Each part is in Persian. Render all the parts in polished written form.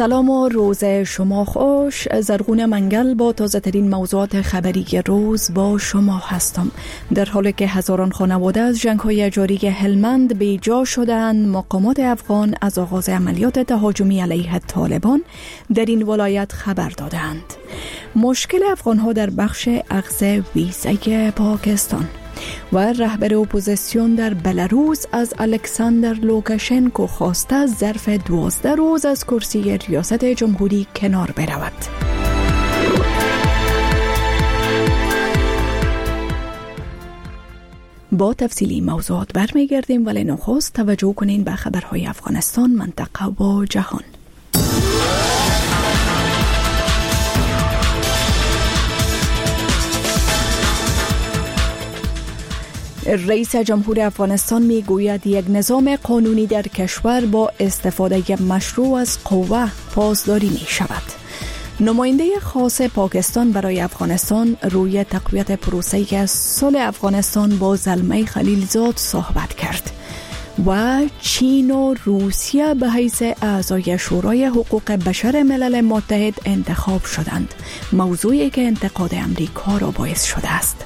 سلام و روز شما خوش. زرغون منگل با تازه ترین موضوعات خبری روز با شما هستم. در حالی که هزاران خانواده از جنگ‌های جاری هلمند بیجا شدند، مقامات افغان از آغاز عملیات تهاجمی علیه طالبان در این ولایت خبر دادند. مشکل افغان‌ها در بخش اخذ ویزای پاکستان و رهبر اپوزیسیون در بلاروس از الکساندر لوکاشنکو خواسته ظرف 12 روز از کرسی ریاست جمهوری کنار برود. با تفصیلی موضوعات برمیگردیم، ولی نخست توجه کنین به خبرهای افغانستان، منطقه و جهان. رئیس جمهور افغانستان می گوید یک نظام قانونی در کشور با استفاده مشروع از قوه پاسداری می شود. نماینده خاص پاکستان برای افغانستان روی تقویت پروسه صلح افغانستان با زلمه خلیلزاد صحبت کرد و چین و روسیه به حیث اعضای شورای حقوق بشر ملل متحد انتخاب شدند، موضوعی که انتقاد امریکا را باعث شده است.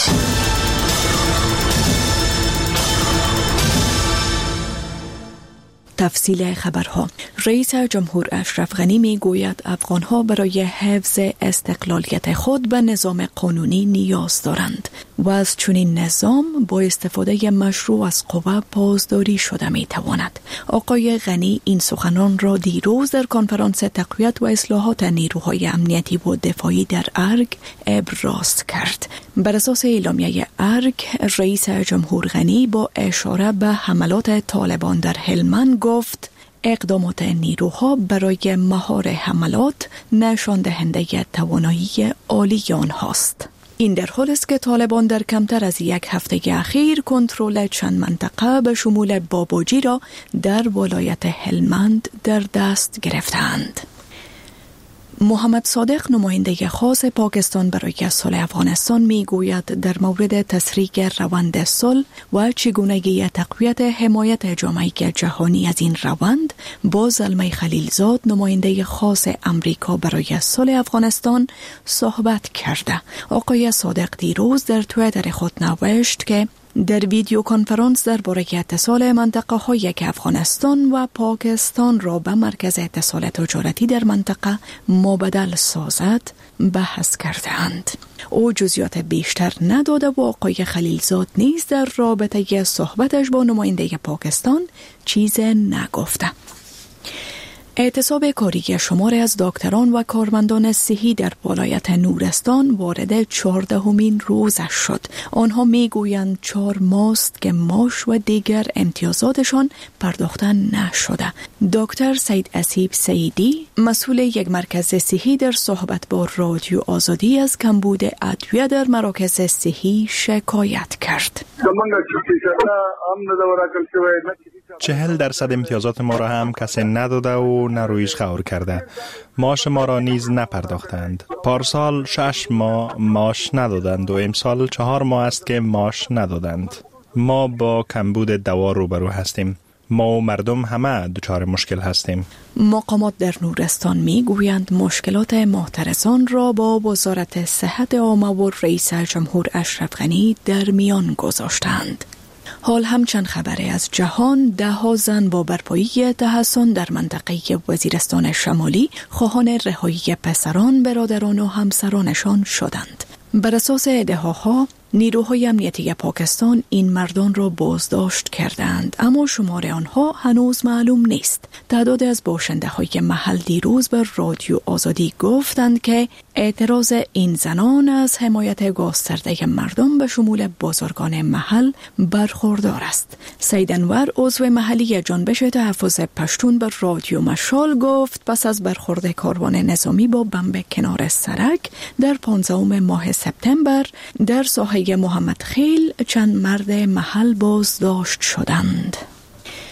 تفصیل خبرها. رئیس جمهور اشرف غنی می گوید افغانها برای حفظ استقلالیت خود به نظام قانونی نیاز دارند و از چنین نظام با استفاده مشروع از قوه پاسداری شده می تواند. آقای غنی این سخنان را دیروز در کنفرانس تقویت و اصلاحات نیروهای امنیتی و دفاعی در ارگ ابراز کرد. بر اساس اعلامیه ارگ، رئیس جمهور غنی با اشاره به حملات طالبان در هلمند گفت اقدامات نیروها برای مهار حملات نشان دهنده توانایی عالی آنهاست. این در حالی است که طالبان در کمتر از یک هفته اخیر کنترل چند منطقه به شمول بابوجی را در ولایت هلمند در دست گرفتند. محمد صادق، نماینده خاص پاکستان برای صلح افغانستان، می گوید در مورد تسریع روند صلح و چگونگی تقویت حمایت جامعه جهانی از این روند با زلمه خلیلزاد، نماینده خاص امریکا برای صلح افغانستان، صحبت کرده. آقای صادق دیروز در توییتر خود نوشت که در ویدیو کنفرانس درباره اتصال منطقه هایی که افغانستان و پاکستان را به مرکز اتصال تجارتی در منطقه مبدل سازد بحث کردند. او جزئیات بیشتر نداده و آقای خلیلزاد نیز در رابطه صحبتش با نماینده پاکستان چیز نگفته. اعتصاب کاری شماری از دکتران و کارمندان صحی در ولایت نورستان وارد 14مین روزش شد. آنها میگویند 4 ماست که معاش و دیگر امتیازاتشان پرداخته نشده. دکتر سید اسیب سیدی، مسئول یک مرکز صحی، در صحبت با رادیو آزادی از کمبود ادویه در مراکز صحی شکایت کرد. 40% امتیازات ما را هم کسی نداده و نه رویش غور کرده. معاش ما را نیز نپرداختند. پارسال 6 ماه معاش ندادند و امسال 4 ماه است که معاش ندادند. ما با کمبود دوا روبرو هستیم. ما و مردم همه دچار مشکل هستیم. مقامات در نورستان می گویند مشکلات محترسان را با وزارت صحت عامه و رئیس جمهور اشرف غنی در میان گذاشتند. حال همچند خبری از جهان، 10 زن با برپایی تحصن در منطقه وزیرستان شمالی خواهان رهایی پسران، برادران و همسرانشان شدند. بر اساس ادعاها نیروهای امنیتی پاکستان این مردان را بازداشت کردند، اما شمار آنها هنوز معلوم نیست. تعداد از باشنده های محل دیروز به رادیو آزادی گفتند که اعتراض این زنان از حمایت گسترده مردم به شمول بازرگان محل برخوردار است. سید انور، عضو محلی جنبش تحفظ پشتون، به رادیو مشال گفت پس از برخورد کاروان نظامی با بمب کنار سرک در 15 ماه سپتامبر در ساحه محمد خیل چند مرد محل بازداشت شدند.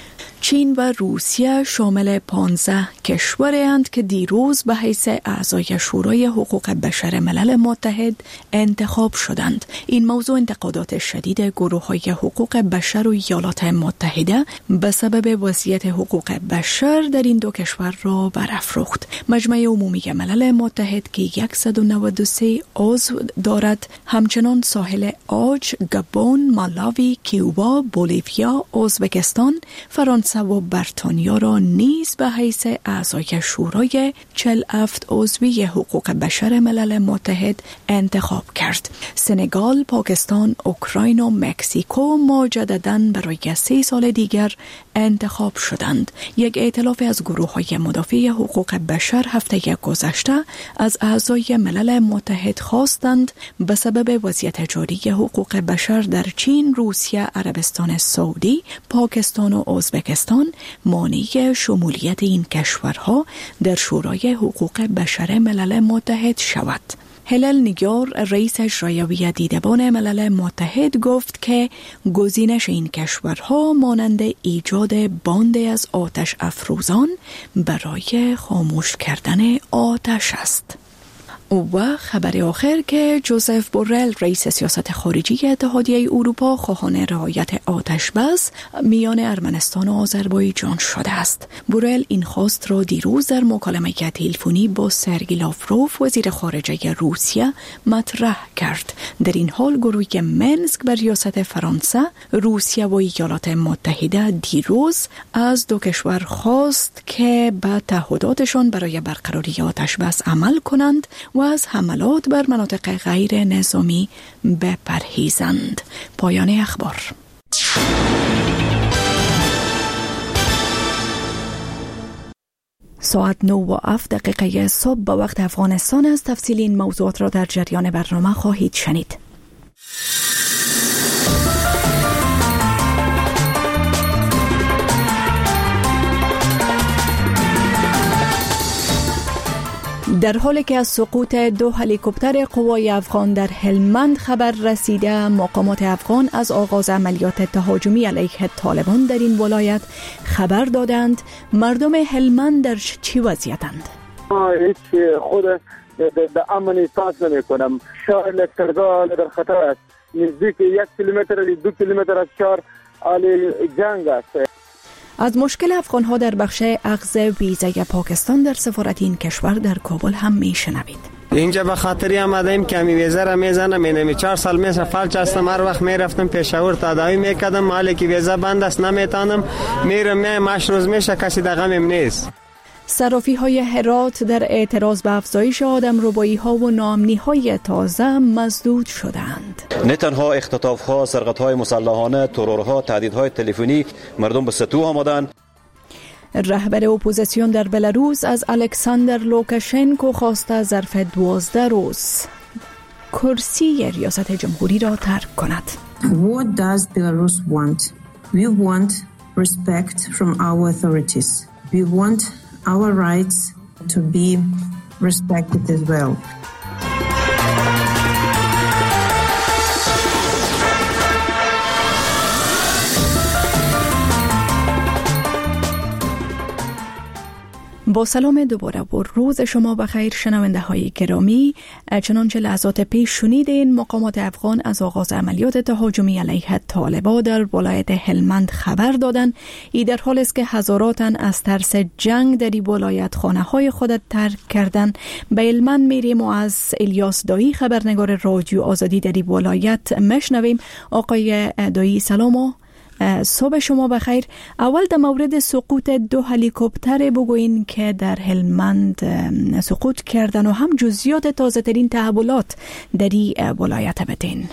چین و روسیه شامل 15 کشورند که دیروز به حیث اعضای شورای حقوق بشر ملل متحد انتخاب شدند. این موضوع انتقادات شدید گروه‌های حقوق بشر و ایالات متحده به سبب وضعیت حقوق بشر در این دو کشور را برافروخت. مجمع عمومی ملل متحد که 193 عضو دارد همچنان ساحل عاج، گابون، مالاوی، کیوبا، بولیویا، ازبکستان، فرانسه و بریتانیا را نیز به حیث اعضای شورای 47 عضوی حقوق بشر ملل متحد انتخاب کرد. سنگال، پاکستان، اوکراین و مکزیکو مجدداً برای 3 سال دیگر انتخاب شدند. یک ائتلاف از گروه‌های مدافع حقوق بشر هفته گذشته از اعضای ملل متحد خواستند به سبب وضعیت جاری حقوق بشر در چین، روسیه، عربستان سعودی، پاکستان و ازبکستان مانع شمولیت این کشورها در شورای حقوق بشر ملل متحد شود. هلل نیگار، رئیس اجرایی دیدبان ملل متحد، گفت که گزینش این کشورها مانند ایجاد باندی از آتش افروزان برای خاموش کردن آتش است. و خبر آخر که جوزف بورل، رئیس سیاست خارجی اتحادیه اروپا، خواهان رعایت آتش بس میان ارمنستان و آذربایجان شده است. بورل این خواست را دیروز در مکالمه تلفنی با سرگئی لاوروف، وزیر خارجه روسیه، مطرح کرد. در این حال گروه منسک بر ریاست فرانسه، روسیه و ایالات متحده دیروز از دو کشور خواست که به تعهداتشان برای برقراری آتش بس عمل کنند و از حملات بر مناطق غیر نظامی بپرهیزند. پایان اخبار. ساعت 9:07 صبح به وقت افغانستان است. تفصیل این موضوعات را در جریان برنامه خواهید شنید. در حالی که از سقوط 2 هلیکوپتر قوای افغان در هلمند خبر رسیده، مقامات افغان از آغاز عملیات تهاجمی علیه طالبان در این ولایت خبر دادند. مردم هلمند در چه وضعیتند؟ هیچ خود به امن احساس نمی کنم. شهر لشکرگاه در خطر است. نزدیک 1 کیلومتر 2 کیلومتر از شهر حال جنگ است. از مشکل افغان‌ها در بخش اخذ ویزای پاکستان در سفارت این کشور در کابل هم میشنوید. اینجا به خاطری آمدیم که می ویزا را میزنم. اینمی 4 سال میشه فلج هستم. هر وقت میرفتم پیشاور تداوی میکردم. حالی که ویزا بند است نمیتونم. میرم 8 روز میشه کسی دغمم نیست. صرافی‌های هرات در اعتراض به افزایش آدمربایی‌ها و ناامنی‌های تازه مسدود شدند. نه تنها اختطاف‌ها، سرقت‌های مسلحانه، ترورها، تهدیدهای تلفنی، مردم به ستوه آمدند. رهبر اپوزیسیون در بلاروس از الکساندر لوکاشنکو خواسته ظرف 12 روز کرسی ریاست جمهوری را ترک کند. What does Belarus want? We want respect from our authorities. We want our rights to be respected as well. با سلام دوباره و روز شما بخیر شنونده های گرامی. چنانچه لحظات پیش شنیدین، مقامات افغان از آغاز عملیات تهاجمی علیه طالبان در ولایت هلمند خبر دادند. این در حال است که هزاران تن از ترس جنگ در این ولایت خانه های خود ترک کردند. به هلمند میریم و از الیاس دایی، خبرنگار رادیو آزادی در این ولایت میشنویم. آقای دایی سلام و صبح شما بخیر. اول در مورد سقوط 2 هلیکوپتر بگوین که در هلمند سقوط کردن و هم جزئیات تازه ترین تحولات در این ولایت بدین.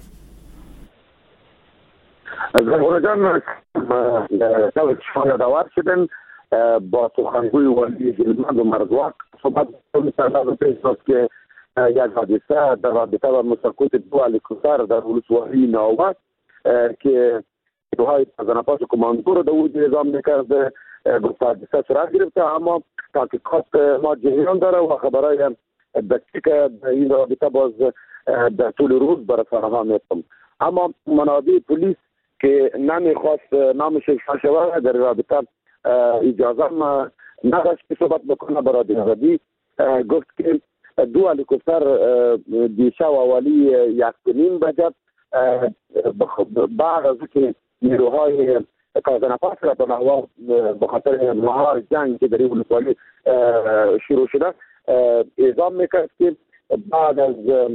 زهره جان، شما یادآور شدن با سخنگوی والی هلمند و مرزواق صحبت که یک حادثه در رابطه با سقوط 2 هلیکوپتر در ولسوالی ناوک که دوهای تازنپاس کماندو رو در وجود نظام میکرده گفت حادثه صورت گرفته، اما تحقیقات ما جریان داره و خبرهای دقیق این رابطه باز در طول روز برای فراهم میتونم. اما منابع پلیس که نمیخواست نامش افشا شود. در رابطه اجازه نداشت که صحبت بکنه. برای دیگری گفت که 2 هلیکوپتر دیشب اولی 1.5 بجه بعد از که نیروهای کازنپاس را به هوا به خاطر مهار جنگ که در این ولسوالی شروع شده اعلام میکرد که بعد از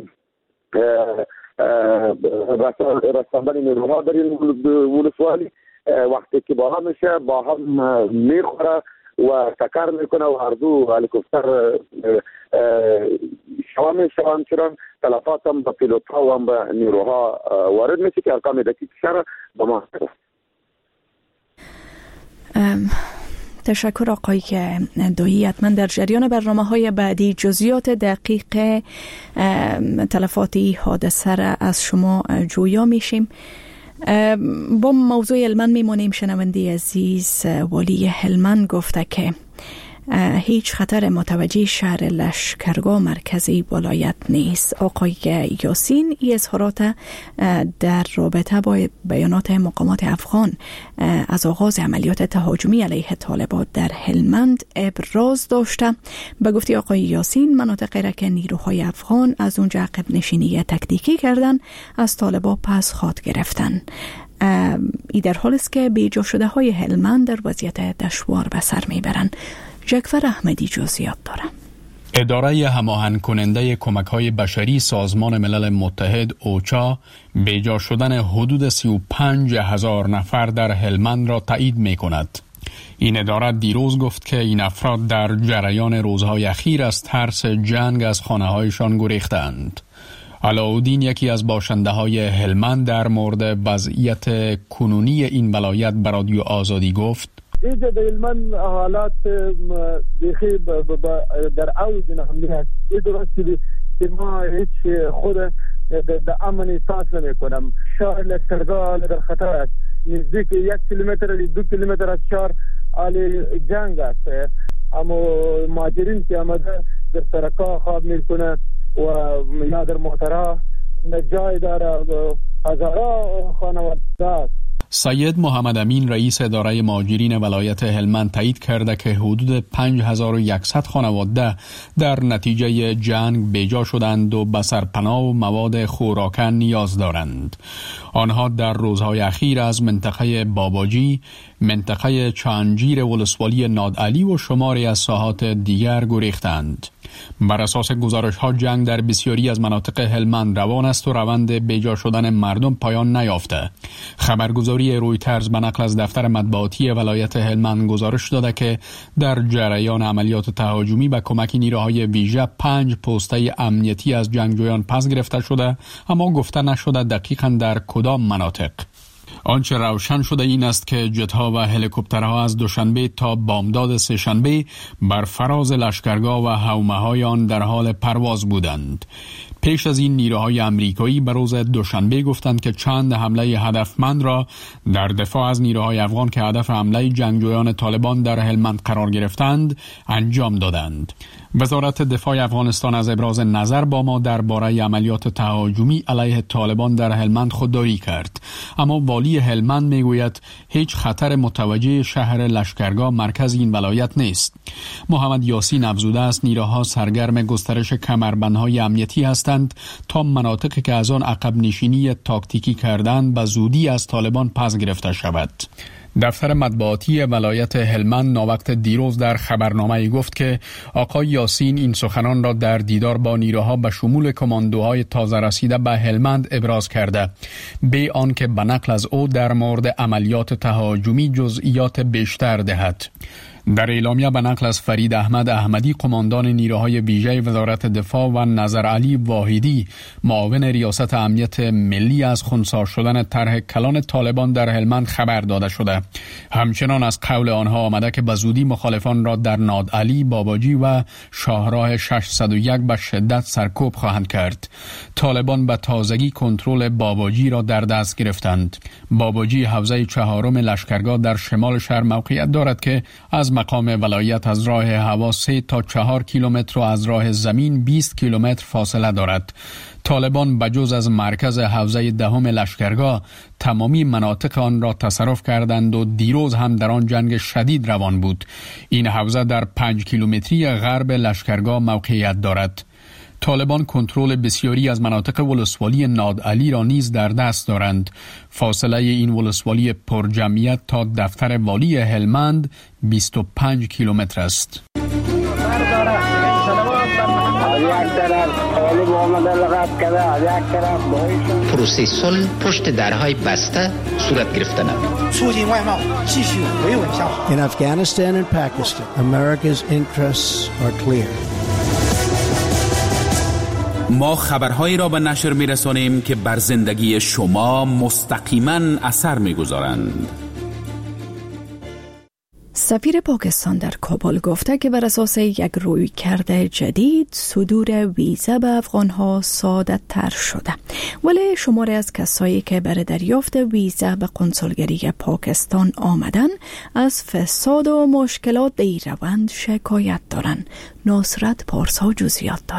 رساندن نیروها در این ولسوالی وقتی که با هم میشه با هم میخوره و تکر میکنه و هر دو هلیکوپتر شوام چرا تلفات هم به پیلوت ها و هم به نیروها وارد میشه که ارقام دقیق شده به ما هست. تشکر آقای دایی. حتما در جریان برنامه‌های بعدی جزئیات دقیق تلفاتی حادثه را از شما جویا میشیم. با موضوع هلمند میمونیم. شنونده عزیز والی هلمند گفته که هیچ خطر متوجه شهر لشکرگاه مرکزی ولایت نیست. آقای یاسین این اظهارات در رابطه با بیانات مقامات افغان از آغاز عملیات تهاجمی علیه طالبان در هلمند ابراز داشته. به گفته آقای یاسین مناطقی را که نیروهای افغان از اونجا عقب نشینی تکتیکی کردن از طالبان پس خواهد گرفتن. ای در حال است که بیجا شده های هلمند در وضعیت دشوار به سر میبرند. جعفر احمدی جزئیات داره. اداره هماهنگ کننده کمک‌های بشری سازمان ملل متحد اوچا بیجا شدن حدود 35,000 نفر در هلمند را تایید می‌کند. این اداره دیروز گفت که این افراد در جریان روزهای اخیر از ترس جنگ از خانه‌هایشان گریختند. علاءالدین یکی از باشنده‌های هلمند در مورد وضعیت کنونی این ولایت به رادیو آزادی گفت: اینجا در هلمند حالات بخی در اوج نهمی هست. این درستی که ما هیچ خود در امن احساس نمی کنم. شهر لشکرگاه در خطر است. نزدیک 1 کیلومتر 2 کیلومتر از شهر آل جنگ است. اما مهاجرین که آمده در سرکا خواب میکنه و یا در محترا جای داره هزاران خانواده است. سید محمد امین رئیس اداره مهاجرین ولایت هلمند تایید کرده که حدود 5100 خانواده در نتیجه جنگ بیجا شدند و به سرپناه و مواد خوراکن نیاز دارند. آنها در روزهای اخیر از منطقه باباجی، منطقه چانجیر ولسوالی نادعلی و شماری از ساحات دیگر گریختند. بر اساس گزارش‌ها جنگ در بسیاری از مناطق هلمند روان است و روند بیجا شدن مردم پایان نیافته. خبرگزاری رویترز به نقل از دفتر مطبوعاتی ولایت هلمند گزارش داده که در جریان عملیات تهاجمی به کمک نیروهای ویژه 5 پوسته امنیتی از جنگجویان پس گرفته شده، اما گفته نشده دقیقاً در کدام مناطق. آنچه روشن شده این است که جت‌ها و هلیکوپترها از دوشنبه تا بامداد سه‌شنبه بر فراز لشکرگاه و حومه‌های آن در حال پرواز بودند. پیش از این نیروهای امریکایی به روز دوشنبه گفتند که چند حمله هدفمند را در دفاع از نیروهای افغان که هدف حمله جنگجویان طالبان در هلمند قرار گرفتند انجام دادند. وزارت دفاع افغانستان از ابراز نظر با ما درباره عملیات تهاجمی علیه طالبان در هلمند خودداری کرد، اما والی هلمند میگوید هیچ خطر متوجه شهر لشکرگاه مرکز این ولایت نیست. محمد یاسین افزوده است نیروها سرگرم گسترش کمربندهای امنیتی هستند تا مناطقی که از آن عقب نشینی تاکتیکی کردند به زودی از طالبان پس گرفته شود. دفتر مطبوعاتی ولایت هلمند ناوقت دیروز در خبرنامه‌ای گفت که آقای یاسین این سخنان را در دیدار با نیروها به شمول کماندوهای تازه رسیده به هلمند ابراز کرده، بی آنکه به نقل از او در مورد عملیات تهاجمی جزئیات بیشتر دهد. در اعلامیه به نقل از فرید احمد احمدی قماندان نیروهای ویژه وزارت دفاع و نظر علی واحدی معاون ریاست امنیت ملی از خنثی شدن طرح کلان طالبان در هلمند خبر داده شده. همچنان از قول آنها آمده که به زودی مخالفان را در نادعلی، باباجی و شاهراه 601 به شدت سرکوب خواهند کرد. طالبان به تازگی کنترل باباجی را در دست گرفتند. باباجی حوزه 4 لشکرگاه در شمال شهر موقعیت دارد که از مقام ولایت از راه هوا 3 تا 4 کیلومتر و از راه زمین 20 کیلومتر فاصله دارد. طالبان بجز از مرکز حوزه دهم لشکرگاه تمامی مناطق آن را تصرف کردند و دیروز هم در آن جنگ شدید روان بود. این حوزه در 5 کیلومتری غرب لشکرگاه موقعیت دارد. طالبان کنترل بسیاری از مناطق ولسوالی نادعلی را نیز در دست دارند. فاصله این ولسوالی پرجمعیت تا دفتر والی هلمند 25 کیلومتر است. پروسه صلح پشت درهای بسته صورت گرفتن. In Afghanistan and Pakistan, America's interests are clear. ما خبرهایی را به نشر می‌رسانیم که بر زندگی شما مستقیما اثر می‌گذارند. سفیر پاکستان در کابل گفته که بر اساس یک رویکرد جدید صدور ویزا به افغانها ساده تر شده، ولی شماری از کسایی که برای دریافت ویزا به کنسولگری پاکستان آمدن از فساد و مشکلات در این روند شکایت دارند. نصرت پارسا جزئیات داره.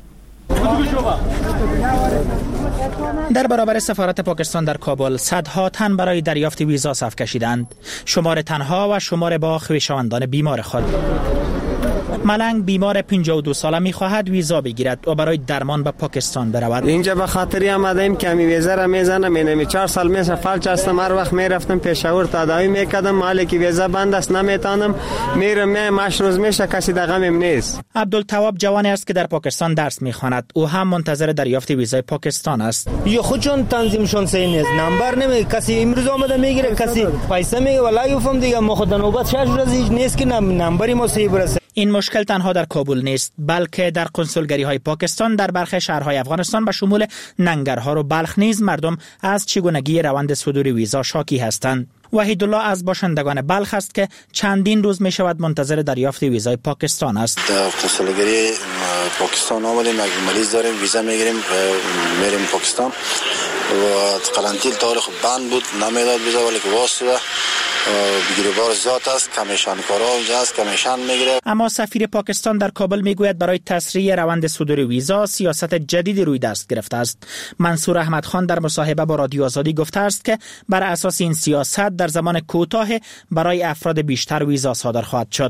در برابر سفارت پاکستان در کابل صدها تن برای دریافت ویزا صف کشیدند. شمار تنها و شمار با خویشاوندان بیمار خود. ملنگ بیمار 52 ساله می‌خواهد ویزا بگیرد و برای درمان به پاکستان برود. اینجا به خاطری آمدیم که می ویزا را میزنم. اینم 4 سال میشه فلج هستم. هر وقت میرفتم پشاور تداوی میکردم. مالی که ویزا بند است نمیتونم. میرم ماش روز میشه کسی دغمم نیست. عبدالتواب جوانی است که در پاکستان درس میخواند. او هم منتظر دریافت ویزای پاکستان است. یا خودشون تنظیمشون صحیح نیست. نمبر نمی کسی امروز اومده میگیره، کسی پیسه میگه والله گفتم دیگه ما خود نوبت 6 روز هیچ نیست که نمبری ما صحیح برسه. این مشکل تنها در کابل نیست، بلکه در کنسولگری های پاکستان در برخی شهرهای افغانستان به شمول ننگرهار و بلخ نیز مردم از چگونگی روند صدور ویزا شاکی هستند. وحیدالله از باشندگان بلخ است که چندین روز می شود منتظر دریافت ویزای پاکستان است. در کنسولگری پاکستان آمدیم، یک مریض داریم، ویزا میگیریم، میریم پاکستان و قرنطینه طور خود بند بود، نمیداد ویزا، ولی که واسطه بگیری بار ذات است، کمیشن کارا اونجا است، کمیشن میگیره. اما سفیر پاکستان در کابل میگوید برای تسریع روند صدور ویزا سیاست جدیدی روی دست گرفته است. منصور احمد خان در مصاحبه با رادیو آزادی گفته است که بر اساس این سیاست در زمان کوتاه برای افراد بیشتر ویزا صادر خواهد شد.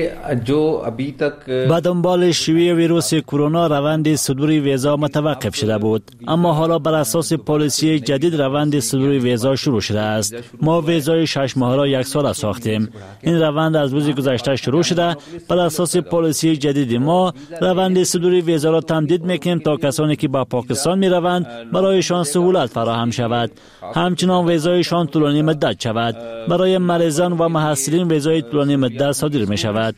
با دنبال شیوع ویروس کرونا روند صدور ویزا متوقف شده بود، اما حالا بر اساس پالیسی جدید روند صدور ویزا شروع شده است. ما ویزای 6 ماه را 1 سال ساختیم. این روند از روز گذشته شروع شده. بر اساس پالیسی جدید ما روند صدور ویزا را تمدید میکنیم تا کسانی که با پاکستان می روند برایشان سهولت فراهم شود. همچنان ویزایشان طولانی مدت شود. برای مریضان و محصلین ویزای طولانی مدت صادر می شود.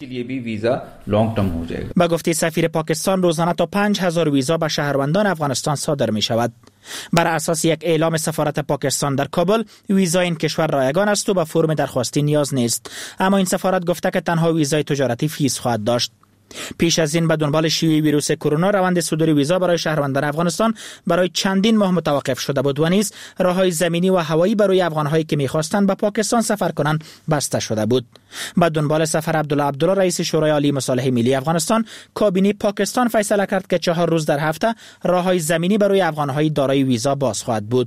با گفته سفیر پاکستان روزانه تا 5000 ویزا به شهروندان افغانستان صادر می شود. بر اساس یک اعلام سفارت پاکستان در کابل ویزا این کشور رایگان است و به فرم درخواستی نیاز نیست، اما این سفارت گفته که تنها ویزای تجارتی فیس خواهد داشت. پیش از این به دنبال شیوع ویروس کرونا روند صدور ویزا برای شهروندان افغانستان برای چندین ماه متوقف شده بود و نیز راههای زمینی و هوایی برای افغان‌هایی که می‌خواستند به پاکستان سفر کنند بسته شده بود. به دنبال سفر عبدالله رئیس شورای عالی مصالح ملی افغانستان، کابینه پاکستان فیصله کرد که 4 روز در هفته راههای زمینی برای افغان‌های دارای ویزا باز خواهد بود.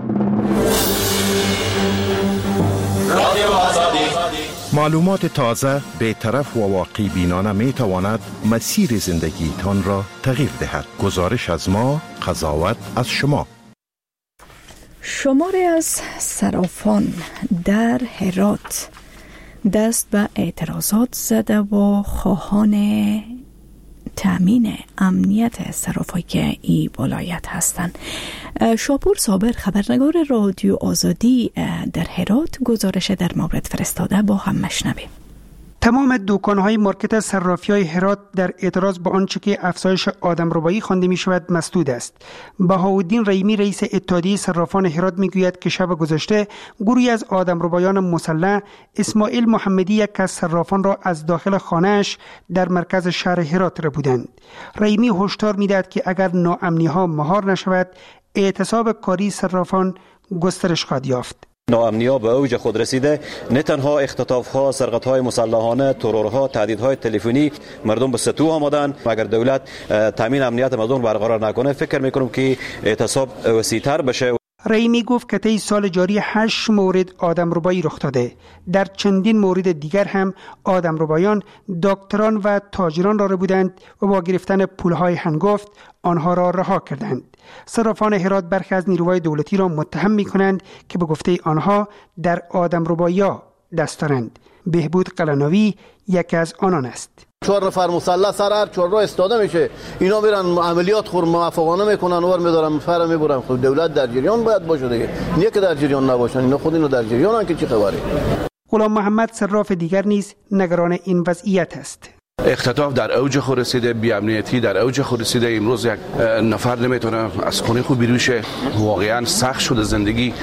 معلومات تازه، بی‌طرف و واقع بینانه می تواند مسیر زندگیتان را تغییر دهد. گزارش از ما، قضاوت از شما. شماری از صرافان در هرات دست به اعتراضات زده و خواهان تامین امنیت صرافی که ای ولایت هستند. شاپور صابر خبرنگار رادیو آزادی در هرات گزارش در مورد فرستاده، با هم مشنویم. تمام دکان‌های مارکت صرافی‌های هرات در اعتراض به آنچه که افزایش آدمربایی خوانده می‌شود مسدود است. بهاءالدین رحیمی رئیس اتحادیه صرافان هرات می‌گوید که شب گذشته گروهی از آدمربایان مسلح اسماعیل محمدی یک از صرافان را از داخل خانه‌اش در مرکز شهر هرات ربودند. رحیمی هشدار می‌دهد که اگر ناامنی‌ها مهار نشود اعتصاب کاری صرافان گسترش خواهد یافت. ناامنی‌ها به اوج خود رسیده، نه تنها اختطاف‌ها، سرقت‌های مسلحانه، ترورها، تهدیدهای تلفنی مردم به سطوح آمدن. اگر دولت تامین امنیت مردم برقرار نکنه، فکر می‌کنم که اعتصاب وسیع‌تر بشه. رحیمی گفت که طی سال جاری 8 مورد آدمربایی رخ داده. در چندین مورد دیگر هم آدمربایان دکتران و تاجران را بودند و با گرفتن پولهای هنگفت آنها را رها کردند. صرافان هرات برخی از نیروهای دولتی را متهم می‌کنند که به گفته آنها در آدمربایی‌ها دست دارند. بهبود قلنوی یکی از آنان است. 4 نفر مسلح سر هر 4 را استاده میشه، اینا میرن عملیات خور موفقانه میکنن، ور میدارن فر میبرن. خب دولت در جریان باید باشه دیگه، نه که در جریان نباشن. اینا خود اینو در جریانن که چی خبره. غلام محمد صراف دیگر نیز نگران این وضعیت است. اختطاف در اوج خود رسیده، بی‌امنیتی در اوج خود رسیده. امروز یک نفر نمیتونه از خونه خود بیرون شه. واقعا سخت شده زندگی.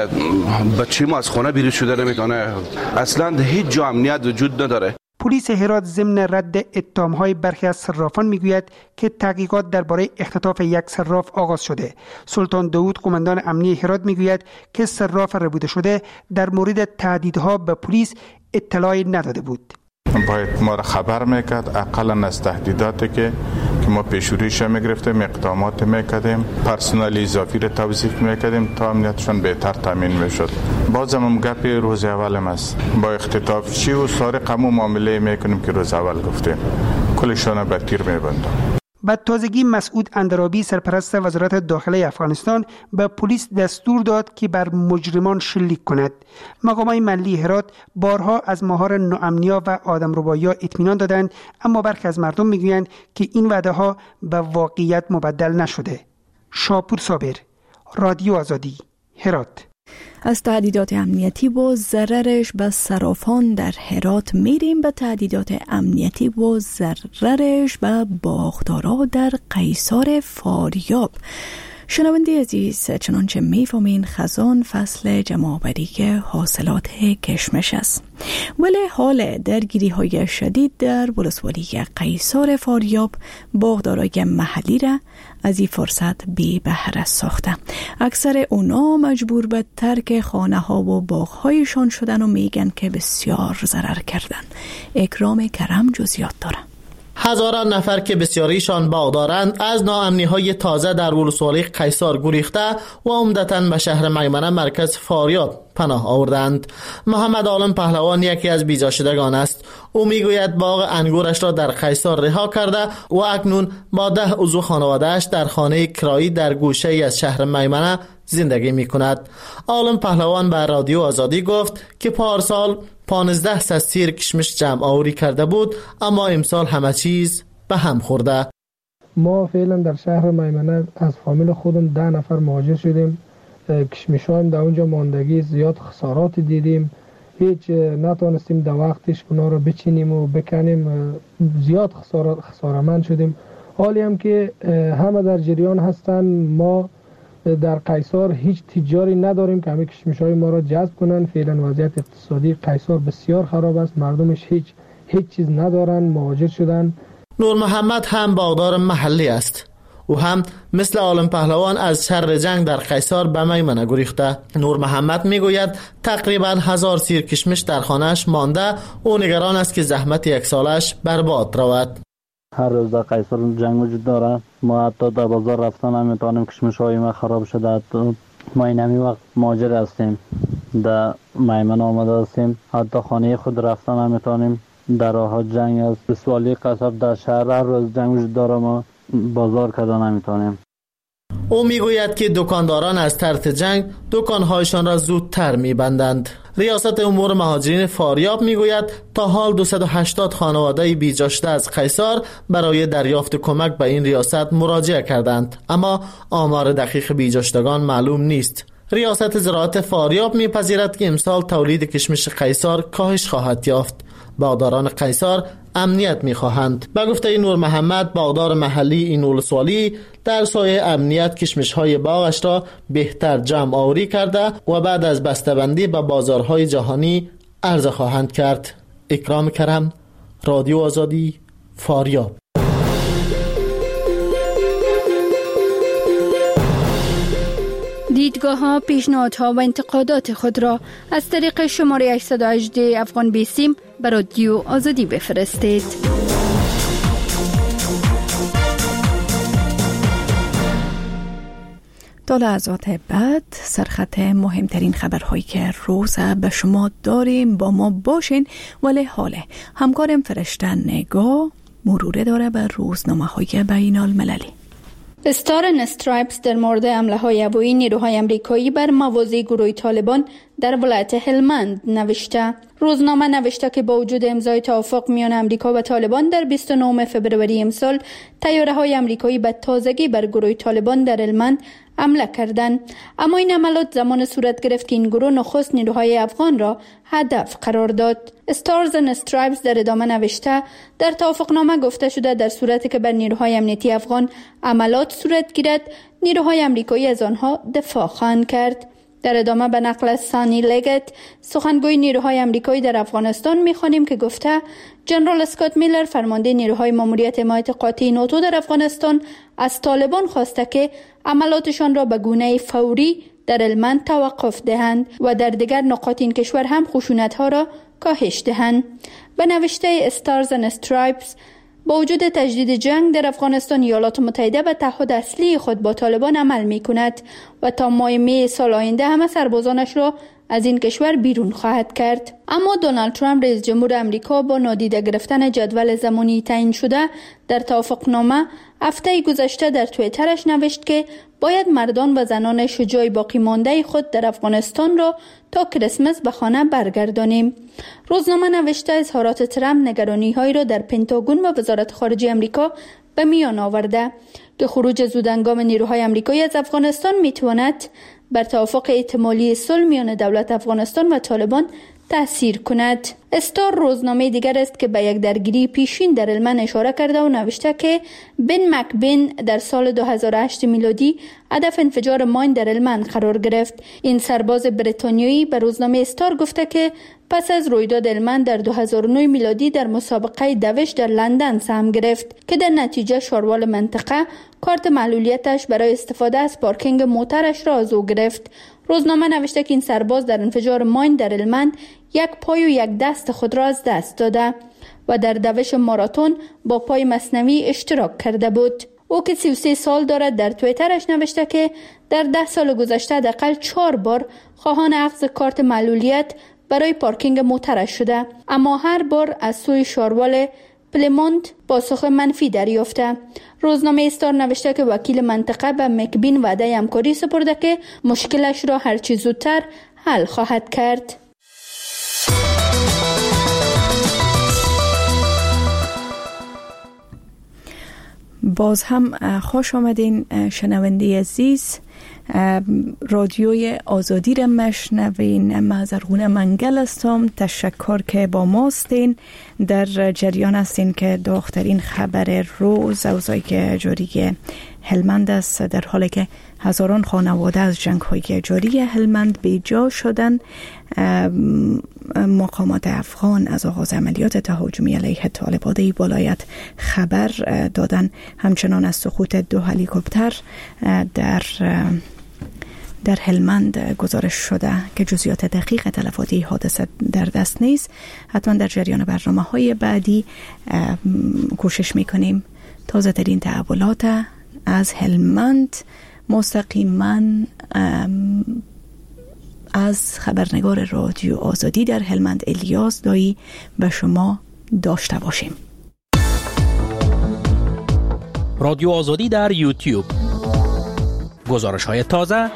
بچه‌م از خونه بیرون شده نمیتونه. اصلا هیچ جا امنیت وجود نداره. پلیس هرات ضمن رد اتهام‌های برخی از صرافان میگوید که تحقیقات درباره اختطاف یک صراف آغاز شده. سلطان داوود قماندان امنیه هرات میگوید که صراف ربوده شده در مورد تهدیدها به پلیس اطلاعی نداده بود. باید ما را خبر میکرد، اقلا از تهدیداتی که ما پیشوریش میگرفتیم، اقدامات میکردیم، پرسنل اضافی را توظیف میکردیم تا امنیتشون بهتر تامین میشد. بازم هم گپی روز اولم است، با اختطاف چی و سارق همون معامله میکنیم که روز اول گفتیم، کلشون به تیر میبندم. بعد تازگی مسعود اندرابی سرپرست وزارت داخله افغانستان به پلیس دستور داد که بر مجرمان شلیک کند. مقامات ملی هرات بارها از مهار ناامنی‌ها و آدمربایی‌ها اطمینان دادند، اما برخی از مردم میگویند که این وعده‌ها به واقعیت مبدل نشده. شاپور صابر، رادیو آزادی، هرات. از تهدیدات امنیتی و ضررش به صرافان در هرات میریم به تهدیدات امنیتی و ضررش به باغدارا در قیصار فاریاب. شنونده عزیز، چنانچه میفهمین خزان فصل جمع‌آوری حاصلات کشمش است، ولی حال درگیری های شدید در ولسوالی قیصار فاریاب باغدارای محلی را از این فرصت بی بهره ساخته. اکثر اونا مجبور به ترک خانه ها و باغ هایشان شدن و میگن که بسیار ضرر کردن. اکرام کرم جزئیات داره. هزاران نفر که بسیاریشان باغدارند از ناامنی‌های تازه در ولسوالی قیصار گریخته و عمدتاً به شهر میمنه مرکز فاریاب پناه آوردند. محمد عالم پهلوان یکی از بی‌جاشدگان است. او میگوید باغ انگورش را در قیصار رها کرده و اکنون با 10 عضو خانواده‌اش در خانه کرایی در گوشه‌ای از شهر میمنه زندگی می‌کند. عالم پهلوان به رادیو آزادی گفت که پارسال 15 سیر کشمش جمع آوری کرده بود، اما امسال همه چیز به هم خورده. ما فعلا در شهر میمنه از فامیل خودم 10 نفر مهاجر شدیم. کشمش هم در اونجا ماندگی زیاد خسارات دیدیم، هیچ نتونستیم در وقتش اونا رو بچینیم و بکنیم، زیاد خسارمند شدیم. حالی هم که همه در جریان هستن، ما در قیصار هیچ تجاری نداریم که همه کشمش‌های ما را جذب کنن. فعلا وضعیت اقتصادی قیصار بسیار خراب است، مردمش هیچ چیز ندارن، مهاجر شدن. نور محمد هم باغدار محلی است. او هم مثل عالم پهلوان از شر جنگ در قیصار به میمنه گریخته. نور محمد میگوید تقریبا 1000 سیر کشمش در خانه‌اش مانده. او نگران است که زحمت یک سالش برباد رود. هر روز در قیصار جنگ وجود داره، ما حتی در بازار رفتن نمیتونیم، کشمش های ما خراب شده. ما این همی وقت مهاجر هستیم، در میمنه آمده هستیم، حتی خانه خود رفتن نمیتونیم. در راه جنگ است، ولسوالی قیصار در شهر هر روز جنگ وجود داره، ما بازار کردن نمیتونیم. او میگوید که دکانداران از ترس جنگ دکانهایشان را زودتر میبندند. ریاست امور مهاجرین فاریاب میگوید تا حال 280 خانواده بی‌جاشده از قیصار برای دریافت کمک به این ریاست مراجعه کردند، اما آمار دقیق بی‌جاشتگان معلوم نیست. ریاست زراعت فاریاب میپذیرد که امسال تولید کشمش قیصار کاهش خواهد یافت. باغداران قیصار امنیت میخواهند. به گفته نور محمد، باغدار محلی این ولسوالی در سایه امنیت کشمش‌های باغش را بهتر جمع آوری کرده و بعد از بسته‌بندی به بازارهای جهانی عرضه خواهند کرد. اکرام کرم، رادیو آزادی، فاریاب. دیدگاه‌ها، پیشنهادها و انتقادات خود را از طریق شماره 818 افغان بیسیم به رادیو آزادی بفرستید. تا لحظات بعد سرخط مهمترین خبرهایی که روز به شما داریم با ما باشین. ولی حاله همکارم فرشته نگاه مروره داره به روزنامه‌های بین المللی. استار استرایپس در مورد حمله‌های هوایی نیروهای آمریکایی بر مواضع گروه طالبان در ولایت هلمند نوشته. روزنامه نوشته که با وجود امضای توافق میان آمریکا و طالبان در 29 فوریه امسال، طیاره‌های آمریکایی به تازگی بر گروه طالبان در هلمند حمله کردند. اما این عملیات زمان صورت گرفت که این گروه نخست نیروهای افغان را هدف قرار داد. استارز اند استرایپس در ادامه نوشته در توافقنامه گفته شده در صورتی که بر نیروهای امنیتی افغان عملیات صورت گیرد، نیروهای آمریکایی از آنها دفاع خواهند کرد. در ادامه به نقل از سانی لگت، سخنگوی نیروهای آمریکایی در افغانستان، می‌خوانیم که گفته جنرال اسکات میلر، فرمانده نیروهای ماموریت حمایت قاطع ناتو در افغانستان، از طالبان خواسته که عملیاتشان را به گونه فوری در هلمند توقف دهند و در دیگر نقاط این کشور هم خشونت‌ها را کاهش دهند. به نوشته استارز اند استرایپس، با وجود تجدید جنگ در افغانستان، ایالات متحده به تعهد اصلی خود با طالبان عمل می کند و تا ماه می سال آینده همه سربازانش را از این کشور بیرون خواهد کرد. اما دونالد ترامپ رئیس جمهور آمریکا با نادیده گرفتن جدول زمانی تعیین شده در توافقنامه هفته گذشته در توییترش نوشت که باید مردان و زنان شجاع باقی مانده خود در افغانستان را تا کریسمس به خانه برگردانیم. روزنامه نوشته اظهارات ترامپ نگرانی‌هایی را در پنتاگون و وزارت خارجه آمریکا به میان آورده که خروج زودهنگام نیروهای آمریکایی از افغانستان میتواند بر توافق احتمالی صلح میان دولت افغانستان و طالبان تأثیر کند. استار روزنامه دیگر است که به یک درگیری پیشین در هلمند اشاره کرده و نوشته که بن مکبین در سال 2008 میلادی هدف انفجار ماین در هلمند قرار گرفت. این سرباز بریتانیایی به روزنامه استار گفته که پس از رویداد هلمند در 2009 میلادی در مسابقه دوش در لندن سهم گرفت که در نتیجه شاروال منطقه کارت معلولیتش برای استفاده از پارکینگ موترش را از او گرفت. روزنامه نوشته که این سرباز در انفجار ماین در هلمند یک پای و یک دست خود را از دست داده و در دوش ماراتون با پای مصنوعی اشتراک کرده بود. او که 33 سال دارد در توییترش نوشته که در 10 سال گذشته حداقل 4 بار خواهان اخذ کارت معلولیت برای پارکینگ موترش شده، اما هر بار از سوی شاروال پلمونت پاسخ منفی دریافته. روزنامه استار نوشته که وکیل منطقه به مکبین وعده همکاری سپرده که مشکلش را هرچی زودتر حل خواهد کرد. باز هم خوش آمدین شنونده عزیز. رادیوی آزادی را مشنوین. مازرگونه منگل هستم. تشکر که با ماستین. در جریان هستین که داغ‌ترین خبر روز اوضاعی که جاری هلمند است، در حالی که هزاران خانواده از جنگ‌های جاری هلمند بیجا شدن. مقامات افغان از آغاز عملیات تهاجمی علیه طالبان ولایت خبر دادن. همچنان از سقوط 2 هلیکوپتر در هلمند گزارش شده که جزئیات دقیق تلفات حادثه در دست نیست. حتما در جریان برنامه‌های بعدی کوشش می‌کنیم تازه ترین تحولات از هلمند مستقیما از خبرنگار رادیو آزادی در هلمند الیاس دایی به شما داشته باشیم. رادیو آزادی در یوتیوب، گزارش‌های تازه.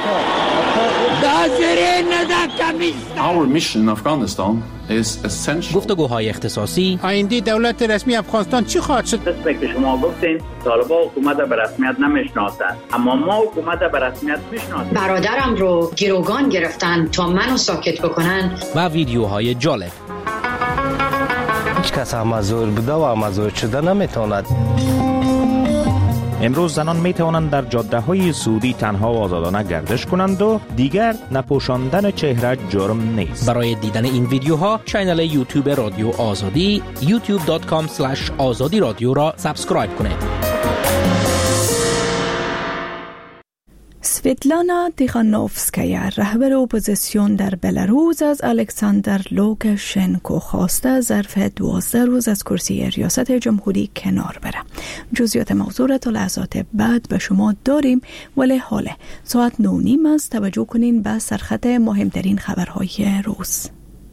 Our mission in Afghanistan is essential. گفتگوهای اختصاصی. آینده دولت رسمی افغانستان چی خواهد شد؟ که شما گفتین طالبان حکومت به رسمیت نمیشناسند، اما ما حکومت به رسمیت میشناسیم. برادرم رو گروگان گرفتن تا منو ساکت بکنن. و ویدیوهای جالب. هیچ کس مزور بوده و مزور شده نمیتواند. امروز زنان می توانند در جاده های سعودی تنها و آزادانه گردش کنند و دیگر نپوشاندن چهره جرم نیست. برای دیدن این ویدیوها کانال یوتیوب رادیو آزادی youtube.com/azadi radio را سابسکرایب کنید. سویتلانا تیخانوفسکایا رهبر اپوزیسیون در بلاروس از الکساندر لوکاشنکو خواسته ظرف 12 روز از کرسی ریاست جمهوری کنار بره. جزئیات موضوع را تا لحظات بعد به شما داریم، ولی حالا ساعت 9:30 است. توجه کنین به سرخط مهمترین خبرهای روز.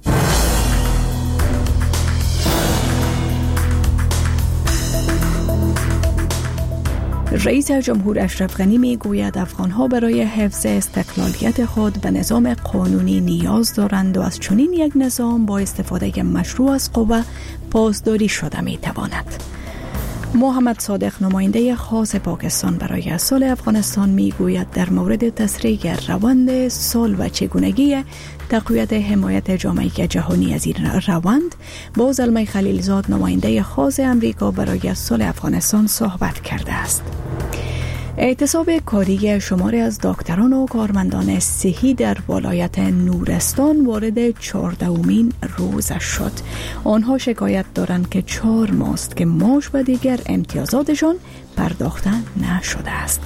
رئیس جمهور اشرف غنی می گوید افغانها برای حفظ استقلالیت خود به نظام قانونی نیاز دارند و از چنین یک نظام با استفاده مشروع از قوه پاسداری شده می تواند. محمد صادق نماینده خاص پاکستان برای صلح افغانستان می گوید در مورد تسریع روند صلح و چگونگی تقویت حمایت جامعه جهانی از این روند با زلمه خلیلزاد نماینده خاص امریکا برای صلح افغانستان صحبت کرده است. اعتصاب کاری شماری از دکتران و کارمندان صحی در ولایت نورستان وارد 14مین روزش شد. آنها شکایت دارند که 4 ماه است که معاش و دیگر امتیازاتشان پرداخته نشده است.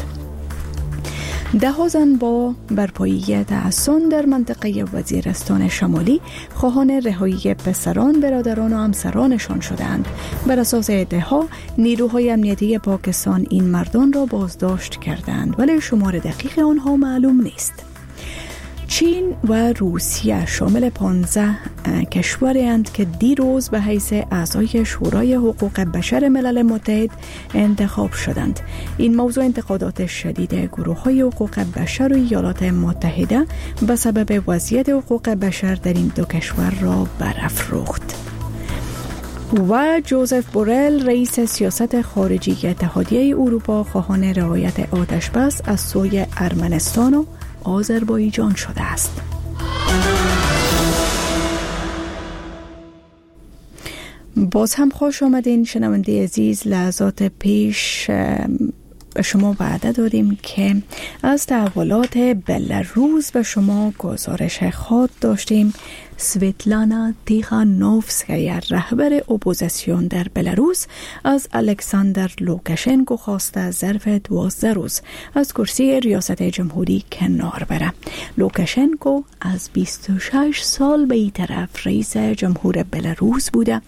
10 زن با برپایی تعصب در منطقه وزیرستان شمالی خواهان رهایی پسران، برادران و همسرانشان شدند. بر اساس ادعاها نیروهای امنیتی پاکستان این مردان را بازداشت کردند، ولی شمار دقیق آنها معلوم نیست. چین و روسیه شامل 15 کشورند که دیروز به حیث اعضای شورای حقوق بشر ملل متحد انتخاب شدند. این موضوع انتقادات شدید گروه‌های حقوق بشر و ایالات متحده به سبب وضعیت حقوق بشر در این دو کشور را برافروخت. و جوزف بورل رئیس سیاست خارجی اتحادیه اروپا خواهان رعایت آتشبس از سوی ارمنستان و آذربایجان شده است. باز هم خوش آمدین شنونده عزیز. لحظات پیش به شما وعده دادیم که از تحولات بلاروس به شما گزارش خود داشتیم. سویتلانا تیخانوفسکایا رهبر اپوزیسیون در بلاروس از الکساندر لوکاشنکو خواسته ظرف 12 روز از کرسی ریاست جمهوری کنار بره. لوکاشنکو از 26 سال به این طرف رئیس جمهور بلاروس بوده.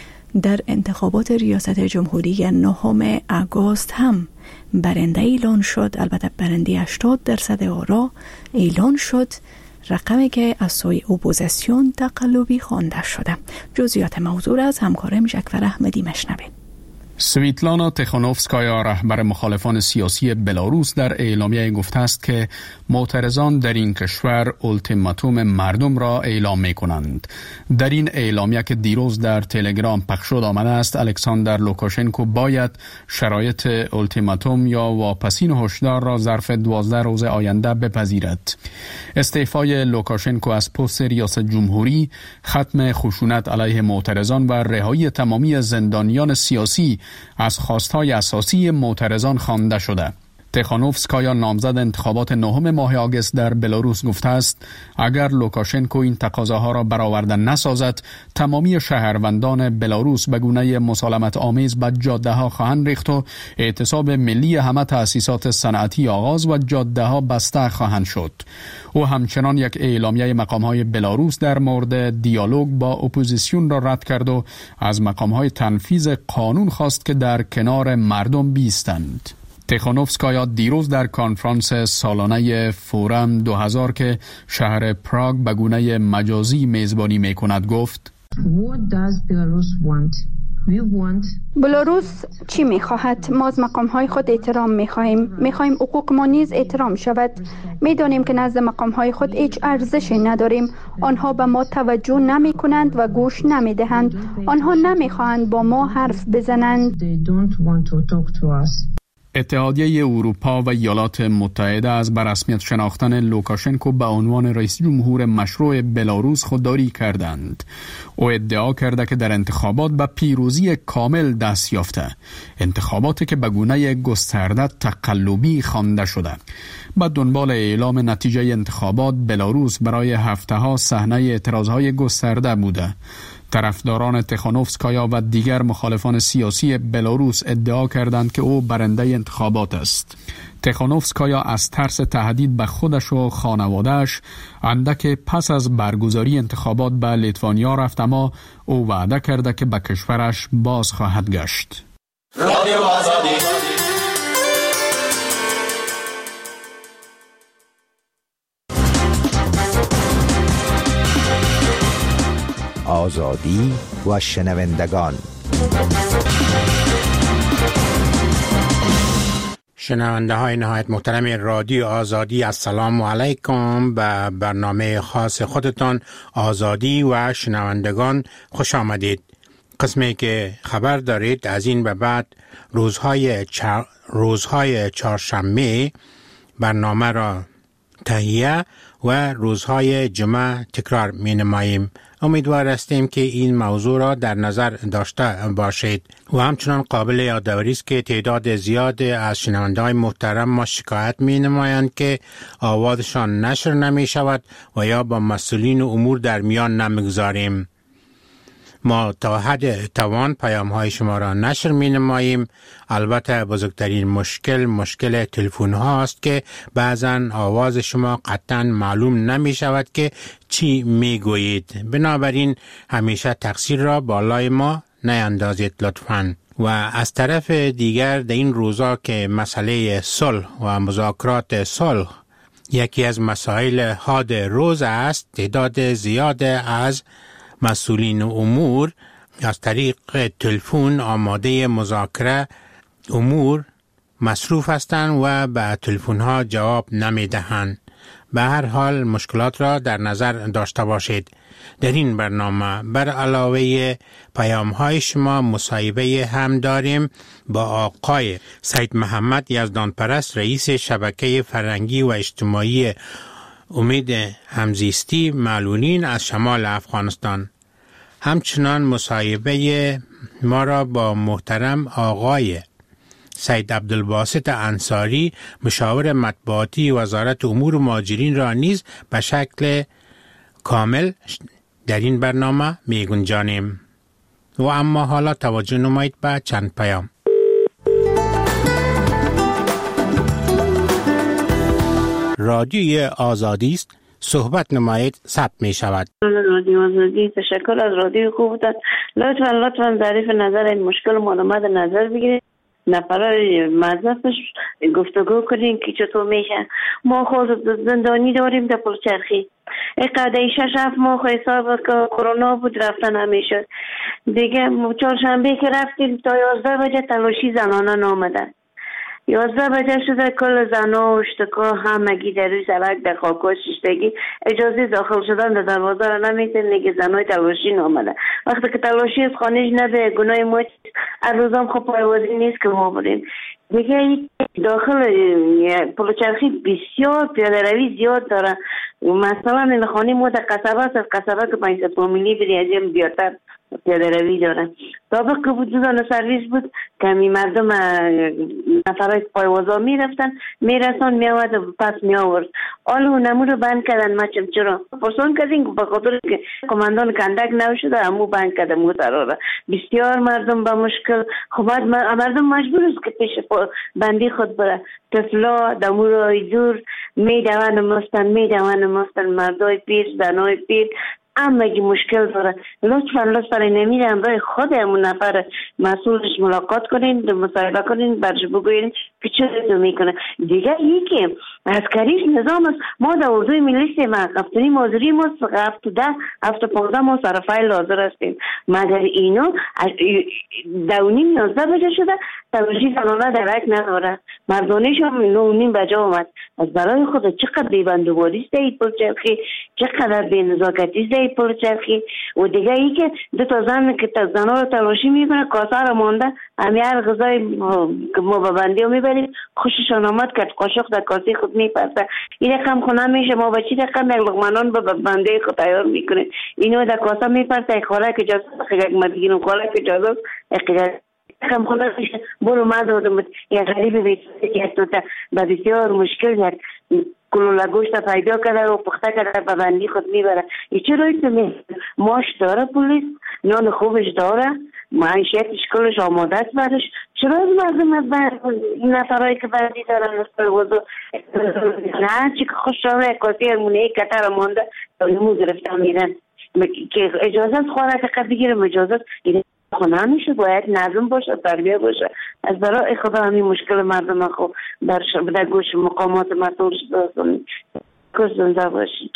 در انتخابات ریاست جمهوری 9 آگوست هم برنده اعلان شد. البته برنده 80% آرا اعلان شد، رقمی که از سوی اپوزیسیون تقلبی خوانده شده. جزئیات موضوع از همکارم جعفر احمدی مشنویم. سویتلانا تیخانوفسکایا رهبر مخالفان سیاسی بلاروس در اعلامیه گفته است که معترضان در این کشور اولتیماتوم مردم را اعلام می کنند. در این اعلامیه که دیروز در تلگرام پخش شد آمده است الکساندر لوکاشنکو باید شرایط اولتیماتوم یا واپسین هشدار را ظرف 12 روز آینده بپذیرد. استعفای لوکاشنکو از پست ریاست جمهوری، ختم خشونت علیه معترضان و رهایی تمامی زندانیان سیاسی از خواستهای اساسی معترضان خوانده شده. تیخانوفسکایا نامزد انتخابات 9 ماه آگوست در بلاروس گفته است اگر لوکاشنکو این تقاضاها را برآورده نسازد تمامی شهروندان بلاروس به گونه مسالمت آمیز به جاده ها خواهند ریخت و اعتصاب ملی همه تأسیسات صنعتی آغاز و جاده ها بسته خواهند شد. او همچنان یک اعلامیه مقام های بلاروس در مورد دیالوگ با اپوزیسیون را رد کرد و از مقام های تنفیذ قانون خواست که در کنار مردم بیستند. تیخانوفسکایا دیروز در کنفرانس سالانه فورم 2000 که شهر پراگ به گونه مجازی میزبانی می کند گفت بلاروس چی می خواهد؟ ما از مقام های خود احترام می خواهیم حقوق ما نیز احترام شود. می دانیم که نزد مقام های خود هیچ ارزشی نداریم. آنها به ما توجه نمی کنند و گوش نمی دهند. آنها نمی خواهند با ما حرف بزنند. اتحادیه اروپا و ایالات متحده از به رسمیت شناختن لوکاشنکو به عنوان رئیس جمهور مشروع بلاروس خودداری کردند. او ادعا کرده که در انتخابات به پیروزی کامل دست یافته، انتخاباتی که به گونه گسترده تقلبی خوانده شده. با دنبال اعلام نتیجه انتخابات بلاروس برای هفته‌ها صحنه اعتراضهای گسترده بوده. طرفداران تخانوفسکایا و دیگر مخالفان سیاسی بلاروس ادعا کردند که او برنده انتخابات است. تخانوفسکایا از ترس تهدید به خودش و خانوادهش اندک پس از برگزاری انتخابات به لیتوانیا رفت، اما او وعده کرده که به کشورش باز خواهد گشت. رادیو آزادی. آزادی و شنوندگان. شنونده های نهایت محترم رادیو آزادی، السلام علیکم. به برنامه خاص خودتان آزادی و شنوندگان خوش آمدید. قسمی که خبر دارید از این به بعد روزهای چهارشنبه برنامه را تهیه و روزهای جمعه تکرار می نماییم. امیدوار هستیم که این موضوع را در نظر داشته باشید و همچنان قابل یادآوری است که تعداد زیاد از شنونده‌های محترم ما شکایت می نمایند که آوازشان نشر نمی شود و یا با مسئولین امور در میان نمیگذاریم. ما تا حد توان پیام های شما را نشر می نماییم. البته بزرگترین مشکل تلفن هاست که بعضا آواز شما قطعا معلوم نمی شود که چی می گویید. بنابراین همیشه تقصیر را بالای ما نیندازید لطفاً. و از طرف دیگر در این روزا که مسئله صلح و مذاکرات صلح یکی از مسائل حاد روز است، تعداد زیاد از مسئولین امور از طریق تلفن آماده مذاکره امور مصروف هستند و به تلفن ها جواب نمی دهند. به هر حال مشکلات را در نظر داشته باشید. در این برنامه بر علاوه پیام های شما مصاحبه هم داریم با آقای سید محمد یزدانپرست، رئیس شبکه فرهنگی و اجتماعی امید همزیستی معلولین از شمال افغانستان. همچنان مصاحبه ما را با محترم آقای سید عبدالباسط انصاری، مشاور مطبوعاتی وزارت امور مهاجرین را نیز به شکل کامل در این برنامه می گنجانیم. و اما حالا توجه نمایید به چند پیام. رادیوی آزادی است، صحبت نمایید، ثبت می شود. رادیو آزادی، تشکر از رادیو خوبتان. لطفاً ظریف نظر این مشکل مورد نظر بگیرید. نفرای مذهبش گفتگو کنین که چطور میشه. ما خود زندانی داریم در پلچرخی. قدای 6-7 ماه حساب که کرونا بود رفتن نمیشد. دیگه چهارشنبه که رفتیم تا 11 بجه تلاشی زنانه نامدن. 11 بجه شده کل زنا و اشتکا همگی در روی سرک در خاکو شیشتگی اجازه داخل شدن در دروازه را نمیتن. نگه زنای تلاشی نامده. وقتی که تلاشی از خانش نده گناه ما هر روزم خب پایوازی نیست که ما بریم. دیگه داخل پلوچرخی بسیار پیاده روی زیاد داره. مثلا این خانه ما در قصبه است، از قصبه که 500 فامیلی بری از این بیارتر پیاده روی داره. سابق که بود دوزان سرویس بود کمی مردم نفرهای پایوازا میرفتن میرسان میآورد و پس میآورد. حالا نمو رو بند کردن. ما چرا پرسان کردیم به خاطر که کماندان کندک نشده همو بند کردن موترا. بسیار مردم با مشکل. خب مردم مجبور است که پیش بندی خود بره. طفلا دمو رو دور میدوان مستن مردای پیر زنای پیر همگی مشکل داره. لطفا نمیره همراه خود همون نفر مسئولش ملاقات کنین، مصاحبه کنین، برش بگوین که چه میکنه. دیگه یکی عسکریش نظام است. ما در اردوی ملی هفتونی مازوری ما 7-10-7-15 ما سرفایل حاضر هستیم. مگر اینو 9:30 بجه شده تلاشی زنانه درک نداره. مردانیش هم 9:30 بجه آمد. از برای خود چقدر بیبندوباری است این پلچرخی، چقدر بینزاکتی است این پلچرخی. و دیگه ای که 2 تا زن که زنها رو تلاشی میکنه کاسه رو مانده همی هر غذای که ما به بندی رو میبریم خوششان آمد که قاشق در کاسه خود میپرسه. این رقم خونه میشه ما بچی رقم یک لقمانان به بنده خود تیار میکنه. اینو در کاسه میپرسه یک خوراک اجازه یک مدگیرون خوراک اجازه کم خونه میشه. برو ما دادم یک غریب بیتوزه که به بسیار مشکل یک کلوله گوشت پیدا کرده و پخته کرده به بندی خود میبره. این چرا ماش داره پلیس، نان خوبش داره، معیشتش کلش آماده است برش، چرا از مردم این نفرهایی که بندی دارن نه چی که خوش شده کاسی همونه کتر مانده نمو گرفته میرن که اجازت خوراک قد بگیرم، اجازت خونه میشه، باید نظم باشه، تربیه باشه. از برای خدا همین مشکل مردم خو در گوش مقامات مسئولش دارستانی کش زنده باشید.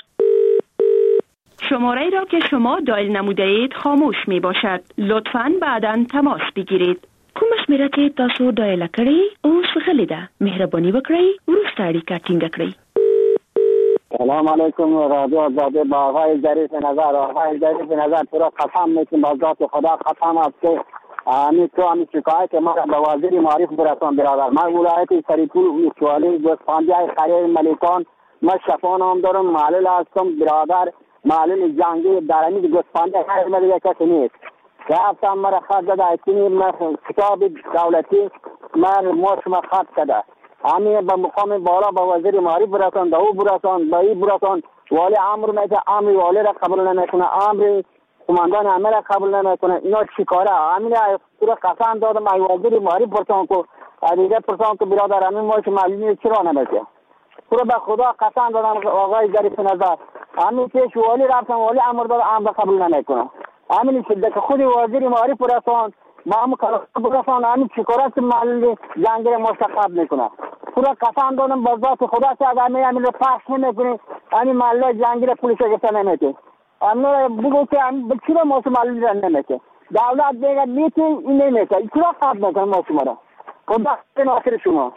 شماره را که شما دایل نموده اید خاموش می باشد. لطفاً بعداً تماس بگیرید. کومش میره که تاسو دایل کړی اوس غلی ده، مهرباني وکړئ وروسته اړیکه ټینګه کړئ. سلام علیکم رادیو آزادی. با آقای ظریف نظر تو را قسم میکنم با ذات خدا قسم است که همین شکایت ما را به وزیر معارف برسان برادر. من ولایت سریپور ولسوالی گوسفندی خیر ملیکان ما شفا نام دارم، معلول هستم برادر، معلول جنگی در همین گوسفندی خیر ملیک کسی نیست. رفتم مرا خط داده اکنی کتاب دولتی ما شما خط کده همین به مقام بالا به وزیر معارف برسان، به او برسان، به این برسان. والی امر میده، امر والی را قبول نمیکنه، امر قماندان امر را قبول نمیکنه. اینا چی کاره؟ همین را قسم دادم ای وزیر معارف پرسان کو دیگه پرسان کو برادر همین ما که معلومی چرا نمیشه. تو به خدا قسم دادم آقای ظریف نظر همین پیش والی رفتم، والی امر داد، امر قبول نمیکنه. همین شده که خود وزیر معارف پرسان ما هم برسان همین چی کاره که معلوم جنگیر مشتقب میکنه. پورا قسم دادم با ذات خدا که اگر همین رو پخش نمیکنی همین محله جنگیر پولیس گفته نمیشه. همین بگو که چرا ما معلوم را نمیشه. دولت دیگر میشه این نمیشه. چرا قبل میکنه ما شما را؟ خدا ناصر شما.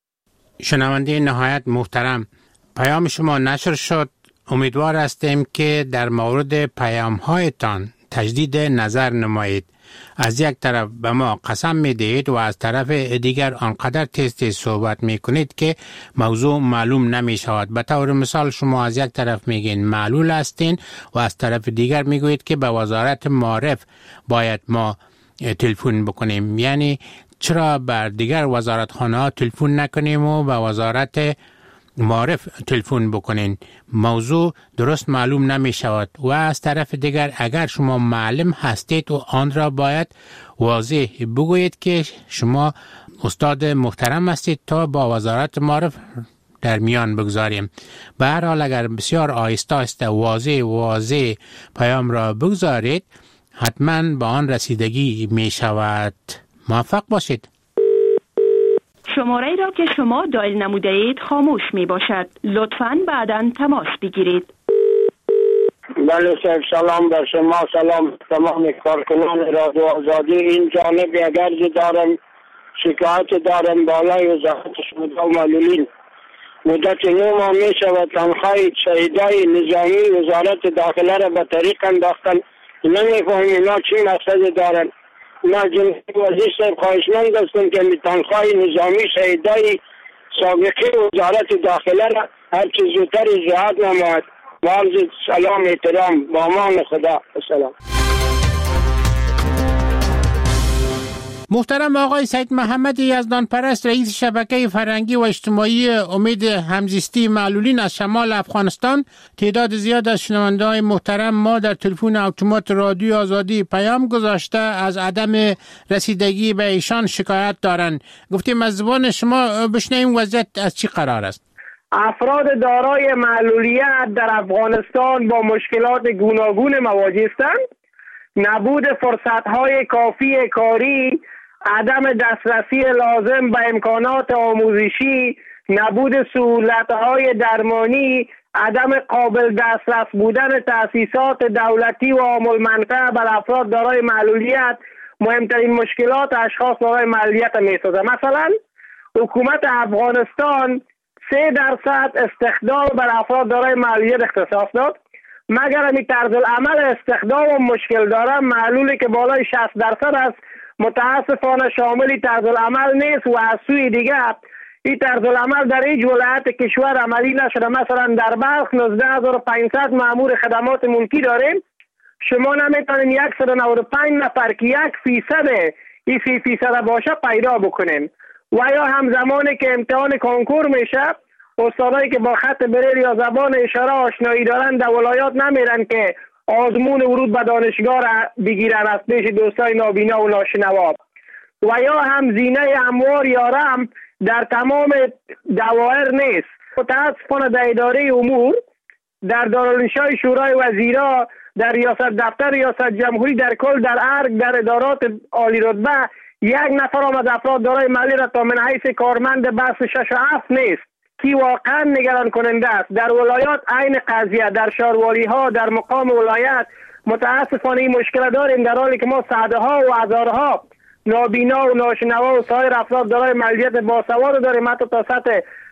شنونده نهایت محترم، پیام شما نشر شد. امیدوار هستیم که در مورد پیام هایتان تجدید نظر نمایید. از یک طرف به ما قسم می دهید و از طرف دیگر آنقدر تیز صحبت می کنید که موضوع معلوم نمی شود. به طور مثال شما از یک طرف میگین معلول هستین و از طرف دیگر می گویید که به وزارت معارف باید ما تلفن بکنیم. یعنی چرا بر دیگر وزارتخانه ها تلفن نکنیم و به وزارت معارف تلفن بکنین؟ موضوع درست معلوم نمی شود. و از طرف دیگر اگر شما معلم هستید و آن را باید واضح بگویید که شما استاد محترم هستید تا با وزارت معارف در میان بگذاریم. به هر حال اگر بسیار آهسته واضح پیام را بگذارید حتما به آن رسیدگی می شود. موفق باشید. شماره را که شما دایل نموده اید خاموش می باشد. لطفاً بعداً تماس بگیرید. بله صاحب، سلام بر شما، سلام تمام کارکنان رادیو آزادی. این جانب اگر دارم شکایت دارم بالای وزارت شهدا و معلولین. مدت 9 ماه می شود تنخواه شهیدای نظامی وزارت داخله را به طریق انداختن. نمیفهمیم اینا چی مقصد دارن. ما جنبی وزیر صاحب خواهشمند هستم که تنخواه نظامی شهیدای سابقه وزارت داخله را هر چیز زودتر اجراعات نماید. عرض سلام احترام، با امان خدا. السلام. محترم آقای سید محمد یزدان پرست، رئیس شبکه فرهنگی و اجتماعی امید همزیستی معلولین از شمال افغانستان، تعداد زیاد از شنونده های محترم ما در تلفن اتومات رادیو آزادی پیام گذاشته از عدم رسیدگی به ایشان شکایت دارند. گفتیم از زبان شما بشنویم وضعیت از چی قرار است. افراد دارای معلولیت در افغانستان با مشکلات گوناگون مواجه هستند. نبود فرصت‌های کافی کاری، عدم دسترسی لازم به امکانات آموزشی، نبود سهولت‌های درمانی، عدم قابل دسترس بودن تأسیسات دولتی و عامل منفعه بر افراد دارای معلولیت مهمترین مشکلات اشخاص دارای معلولیت می‌سازد. مثلا حکومت افغانستان 3% استخدام بر افراد دارای معلولیت اختصاص داد، مگر همی طرز العمل استخدام مشکل داره. معلولی که بالای 60% است متاسفانه شامل طرز العمل نیست و از سوی دیگر این طرز العمل در هیچ ولایت کشور عملی نشده. مثلا در بلخ 19500 مأمور خدمات ملکی داریم، شما نمیتونین 195 نفر که 1% این 30% باشه پیدا بکنین. و یا همزمانی که امتحان کنکور میشه استادایی که با خط بریل یا زبان اشاره آشنایی دارن در ولایات نمیرن که آزمون ورود به دانشگاه را بگیرن از پیش دوستای نابینا و ناشنوا. و یا هم زینه اموار یارم در تمام دوایر نیست. متاسفانه در اداره امور، در دارالانشای شورای وزیرا، در دفتر ریاست جمهوری، در کل در ارگ، در ادارات عالی رتبه یک نفر هم از افراد دارای مالی را تا من حیث کارمند بحث 6 و 7 نیست که واقعا نگران کننده است. در ولایات عین قضیه، در شهروالی ها، در مقام ولایت متاسفانه این مشکل داریم، در حالی که ما صده ها و هزارها نابینا و ناشنوا و سایر افراد دارای مالیت باسواد داریم، حتی تا سطح